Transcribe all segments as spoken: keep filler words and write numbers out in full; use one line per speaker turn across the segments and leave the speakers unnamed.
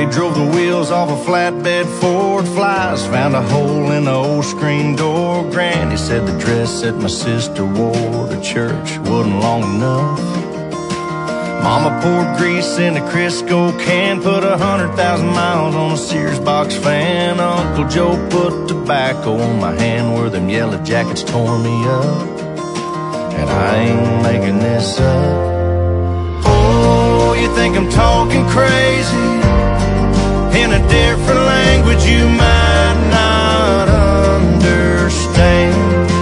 He drove the wheels off a flatbed Ford. Flies found a hole in the old screen door. Granny said the dress that my sister wore to church wasn't long enough. Mama poured grease in a Crisco can, put a hundred thousand miles on a Sears box fan. Uncle Joe put tobacco on my hand where them yellow jackets tore me up. And I ain't making this up. Oh, you think I'm talking crazy? In a different language you might not understand.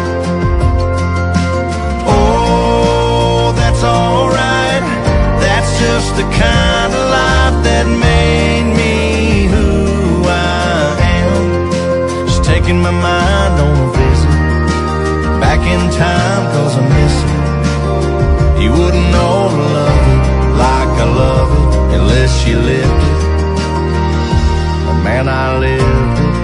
Oh, that's alright. That's just the kind of life that made me who I am. Just taking my mind on a visit back in time, cause I miss it. You wouldn't know to love it like I love it unless you lived it. But man, I lived it.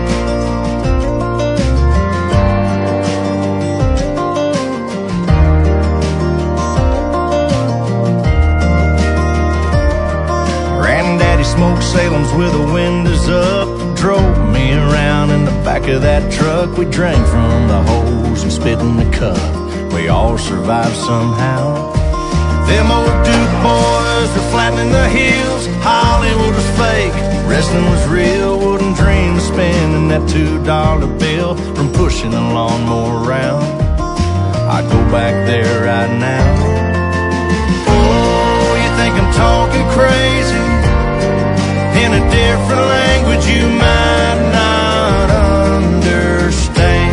Granddaddy smoked Salem's with the windows up. Drove me around in the back of that truck. We drank from the hose and spit in the cup. We all survived somehow. Them old Duke boys were flattening the hills. Hollywood was fake, wrestling was real. Wouldn't dream of spending that two dollar bill from pushing a lawnmower around. I'd go back there right now. Oh, you think I'm talking crazy? In a different language you might not understand.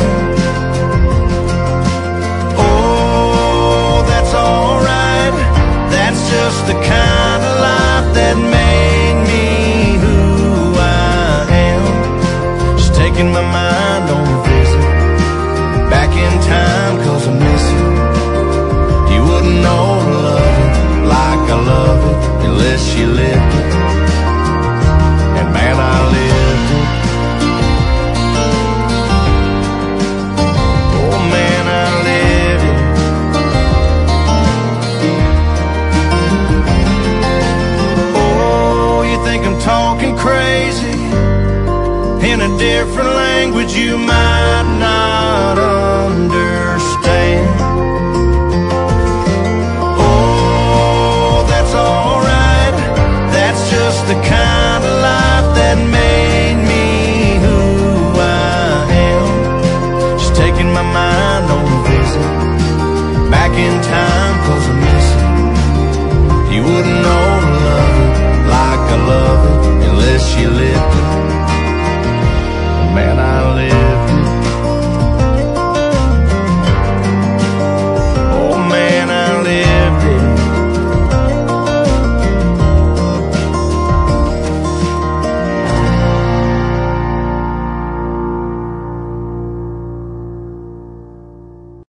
Oh, that's alright. That's just the kind of life that made me who I am. Just taking my mind on a visit back in time, cause I miss it. You wouldn't know to love it like I love it unless you lived it. And man, I lived it. Oh man, I lived it. Oh, you think I'm talking crazy? In a different language you might not understand.